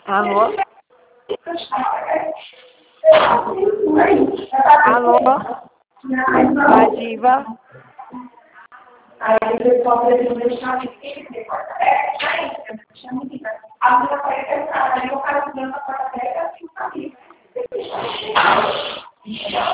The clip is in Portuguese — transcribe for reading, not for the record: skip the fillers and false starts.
Alô? Alô? A diva? Aí o pessoal precisa deixar de a minha parede aí o cara dentro da porta dela assim, sabe?